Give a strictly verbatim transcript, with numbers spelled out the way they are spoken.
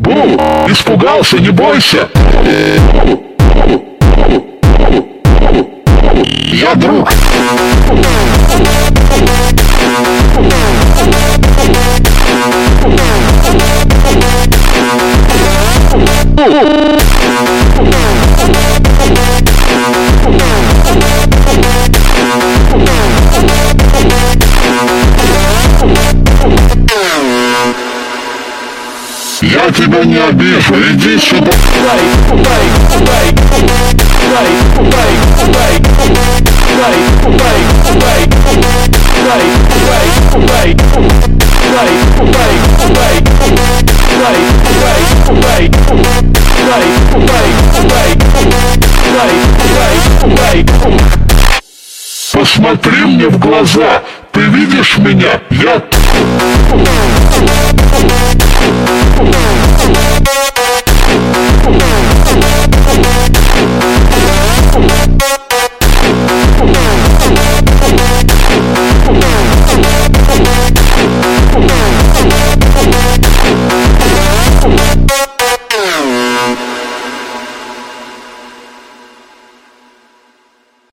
Бу, испугался, не бойся. Я друг. Я тебя не обижу, иди сюда. Посмотри мне в глаза, ты видишь меня? Я...